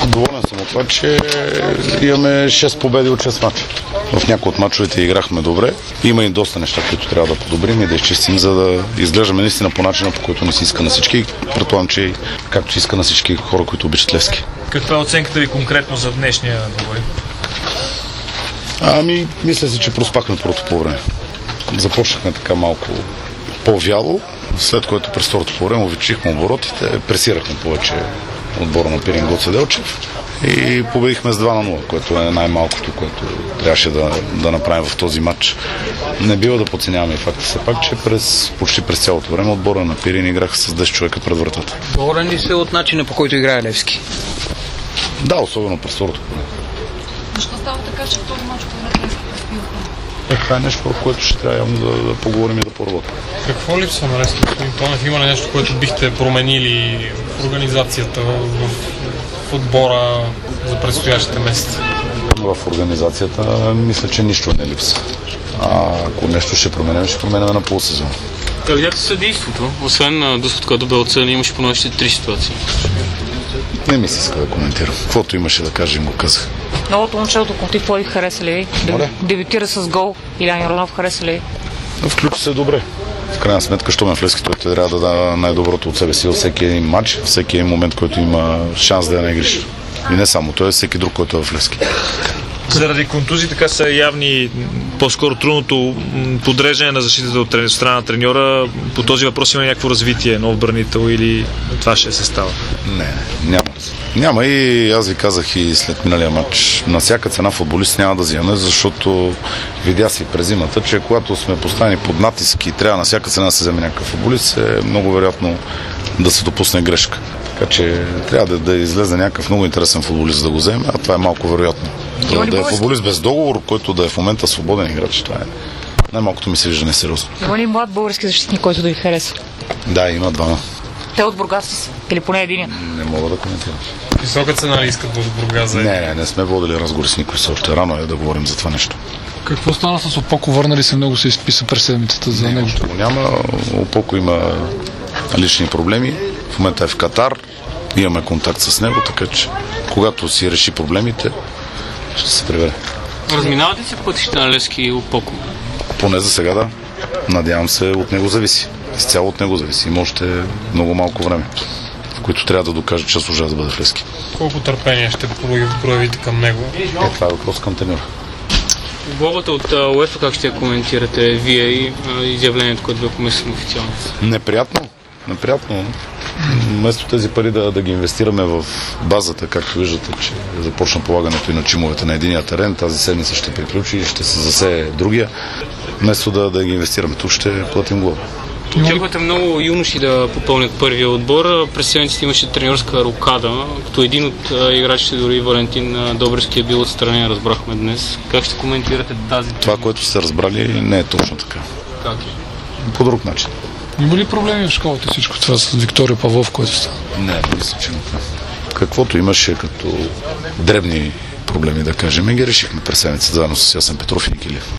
Доволен съм от това, че имаме 6 победи от 6 мача. В някои от мачовете играхме добре. Има и доста неща, които трябва да подобрим и да изчистим, за да изглеждаме наистина по начина, по който не си иска на всички. Предполагам, че както си иска на всички хора, които обичат Левски. Каква е оценката ви конкретно за днешния двубой? Мисля си, че проспахме първото по време. Започнахме така малко по-вяло, след което през второто по време увеличихме оборотите, пресирахме повече отбора на Пирин Гоце Делчев и победихме с 2-0, което е най-малкото, което трябваше да направим в този матч. Не бива да подценяваме и факта все пак, че почти през цялото време отбора на Пирин играха с 10 човека пред вратата. Доволен ли се от начина, по който играе Левски? Да, особено през второто по време. Защо става така, че в този мач по Левски успива? Това е нещо, в което ще трябва явно да поговорим и да поработим. Какво липсва на Левски, господин Тонев? Има ли нещо, което бихте променили в организацията, в отбора за предстоящите месеци? В организацията мисля, че нищо не липсва. Ако нещо ще променим на полусезон. Как видяхте съдейството? Освен Дъскот, който бе оценен, имаше поне още 3 ситуации. Не ми се иска да коментирам. Каквото имаше да кажа, им го казах. Новото момче до Контив Пловдив хареса ли? Дебютира с гол. Илян Йорданов хареса ли? Включи се добре. В крайна сметка, що ме в Левски, той трябва да даде най-доброто от себе си във всеки един матч, всеки един момент, който има шанс да я не игриш. И не само той, всеки друг, който е в Левски. Заради контузии така са явни по-скоро трудното подреждане на защитата от страна на треньора. По този въпрос има някакво развитие на отбранител или това ще се става? Няма. Няма и аз ви казах и след миналия матч. На всяка цена футболист няма да вземе, защото видя си през зимата, че когато сме поставени под натиск и трябва на всяка цена да се вземе някакъв футболист, е много вероятно да се допусне грешка. Така че трябва да излезе някакъв много интересен футболист да го вземе, а това е малко вероятно. Да е футболист без договор, който да е в момента свободен играч, това е най-малкото ми се вижда несериозно. Има ли млад български защитник, който да ви хареса? Да, има двама. Те от Бургас са? Или поне единия? Не мога да коментирам. Висока цена ли искат от Бургас? Не сме водили разговори с никой, още рано е да говорим за това нещо. Какво стана с Опоко? Върнали се, много се изписа през седмицата за него? Няма. Опоко има лични проблеми. В момента е в Катар. Имаме контакт с него, така че когато си реши проблемите, ще се прибере. Разминавате се пътища на Левски и Опоко? Поне за сега да. Надявам се, от него зависи. Изцяло от него зависи. Има още много малко време, в които трябва да докаже, че служа да бъде в Левски. Колко търпение ще проявите към него? Това е въпрос към треньора. Глобата от УЕФА как ще я коментирате вие и изявлението, което бе помислено официално? Неприятно. Вместо тези пари да ги инвестираме в базата, както виждате, че започна полагането и на чимовете на единия терен, тази седмица ще приключи и ще се засее другия. Вместо да ги инвестираме тук, ще платим глоба. Очаквате много юноши да попълнят първия отбор. През седмицата имаше треньорска рокада, като един от играчите, дори Валентин Добревски, е бил отстранен, разбрахме днес. Как ще коментирате тази? Това, което сте разбрали, не е точно така. Как? По друг начин. Има ли проблеми в школата всичко това с Виктория Павлов, който става? Не, мисля, че не. Каквото имаше като дребни проблеми, да кажем, ги решихме през седмица, заедно с Ясен Петров и Никилев.